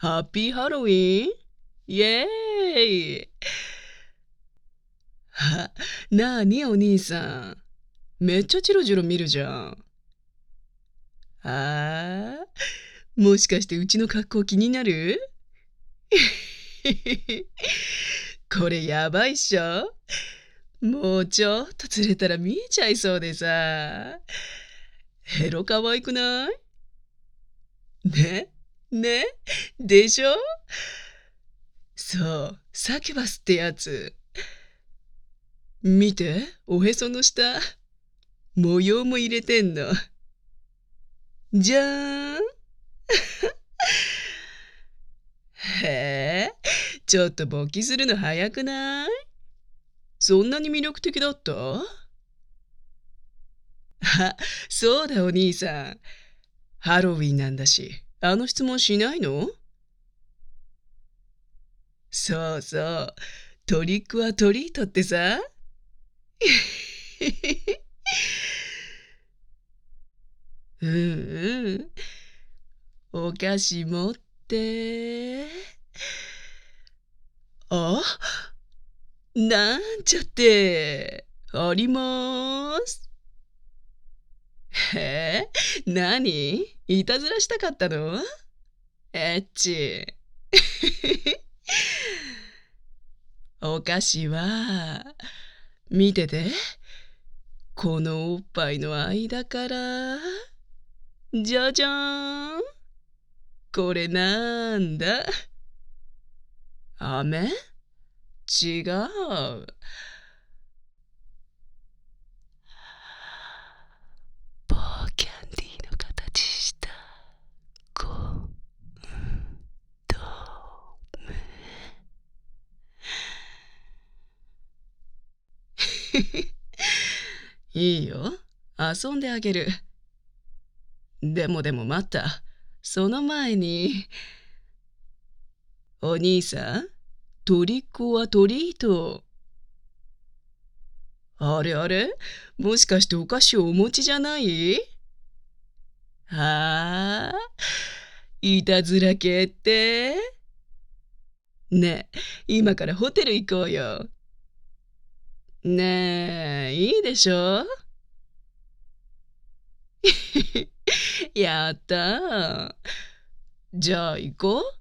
ハッピーハロウィンイエーイなあにお兄さん。めっちゃチロチロ見るじゃん。もしかしてうちの格好気になるこれやばいっしょ。もうちょっと釣れたら見えちゃいそうでさ。ヘロ可愛くないねねでしょ。そう、サキュバスってやつ。見て、おへその下。模様も入れてんの。じゃーん。へえ、ちょっと勃起するの早くない？そんなに魅力的だった？そうだお兄さん。ハロウィンなんだし、あの質問しないの？そうそう。トリックはトリートってさ。うんうん。お菓子持って。あ、なんちゃって。あります。何いたずらしたかったの？エッチ。お菓子は、見てて。このおっぱいの間から。じゃじゃーん。これなんだ？飴？違う。棒キャンディーの形したゴム。いいよ。遊んであげる。でも待った。その前に。お兄さん、トリックはトリート。あれあれ、もしかしてお菓子をお持ちじゃない？いたずら系って？ねえ、今からホテル行こうよ。ねえ、いいでしょ？やったー。じゃあ行こう。